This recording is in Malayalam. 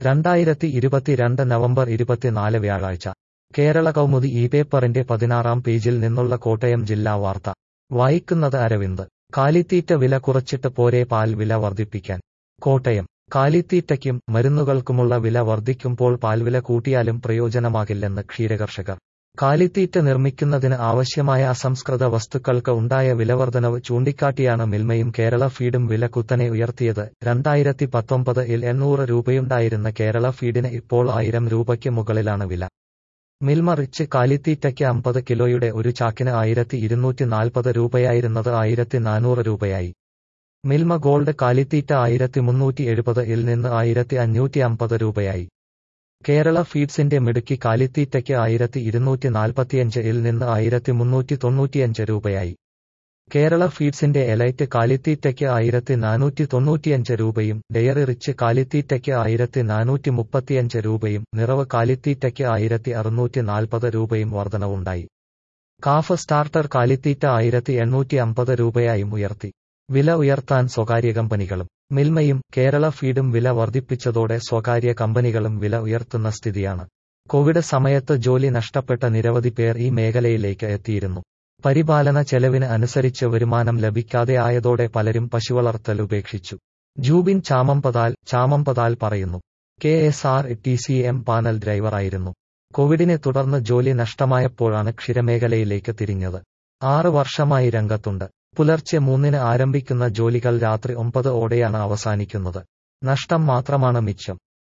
2022 നവംബർ 24 വ്യാഴാഴ്ച കേരള കൗമുദി ഈ പേപ്പറിന്റെ 16-ാം പേജിൽ നിന്നുള്ള കോട്ടയം ജില്ലാ വാർത്ത വായിക്കുന്നത് അരവിന്ദ്. കാലിത്തീറ്റ വില കുറച്ചിട്ട് പോരെ പാൽ വില വർദ്ധിപ്പിക്കാൻ. കോട്ടയം. കാലിത്തീറ്റയ്ക്കും മരുന്നുകൾക്കുമുള്ള വില വർദ്ധിക്കുമ്പോൾ പാൽവില കൂട്ടിയാലും പ്രയോജനമാകില്ലെന്ന് ക്ഷീരകർഷകർ. കാലിത്തീറ്റ നിർമ്മിക്കുന്നതിന് ആവശ്യമായ അസംസ്കൃത വസ്തുക്കൾക്ക് ഉണ്ടായ വിലവർധനവ് ചൂണ്ടിക്കാട്ടിയാണ് മിൽമയും കേരള ഫീഡും വില കുത്തനെ ഉയർത്തിയത്. 2019-ൽ 800 രൂപയുണ്ടായിരുന്ന കേരള ഫീഡിന് ഇപ്പോൾ 1000 രൂപയ്ക്ക് മുകളിലാണ് വില. മിൽമ റിച്ച് കാലിത്തീറ്റയ്ക്ക് 50 കിലോയുടെ ഒരു ചാക്കിന് 1240 രൂപയായിരുന്നത് 1400 രൂപയായി. മിൽമ ഗോൾഡ് കാലിത്തീറ്റ 1370-ൽ നിന്ന് 1550 രൂപയായി. കേരള ഫീഡ്സിന്റെ മിടുക്കി കാലിത്തീറ്റയ്ക്ക് 1245-ൽ നിന്ന് 1395 രൂപയായി. കേരള ഫീഡ്സിന്റെ എലൈറ്റ് കാലിത്തീറ്റയ്ക്ക് 1495 രൂപയും ഡെയറി റിച്ച് കാലിത്തീറ്റയ്ക്ക് 1435 രൂപയും നിറവ് കാലിത്തീറ്റയ്ക്ക് 1640 രൂപയും വർധനവുണ്ടായി. കാഫ് സ്റ്റാർട്ടർ കാലിത്തീറ്റ 1850 രൂപയായും ഉയർത്തി. വില ഉയർത്താൻ സ്വകാര്യ കമ്പനികളും. മിൽമയും കേരള ഫീഡും വില വർദ്ധിപ്പിച്ചതോടെ സ്വകാര്യ കമ്പനികളും വില ഉയർത്തുന്ന സ്ഥിതിയാണ്. കോവിഡ് സമയത്ത് ജോലി നഷ്ടപ്പെട്ട നിരവധി പേർ ഈ മേഖലയിലേക്ക് എത്തിയിരുന്നു. പരിപാലന ചെലവിന് അനുസരിച്ച് വരുമാനം ലഭിക്കാതെ ആയതോടെ പലരും പശുവളർത്തൽ ഉപേക്ഷിച്ചു. ജൂബിൻ ചാമമ്പതാൽ പറയുന്നു. KSRTC പാനൽ ഡ്രൈവറായിരുന്നു. കോവിഡിനെ തുടർന്ന് ജോലി നഷ്ടമായപ്പോഴാണ് ക്ഷീരമേഖലയിലേക്ക് തിരിഞ്ഞത്. 6 വർഷമായി രംഗത്തുണ്ട്. പുലർച്ചെ 3-ന് ആരംഭിക്കുന്ന ജോലികൾ രാത്രി 9 ഓടെയാണ് അവസാനിക്കുന്നത്. നഷ്ടം മാത്രമാണ് മിച്ചം.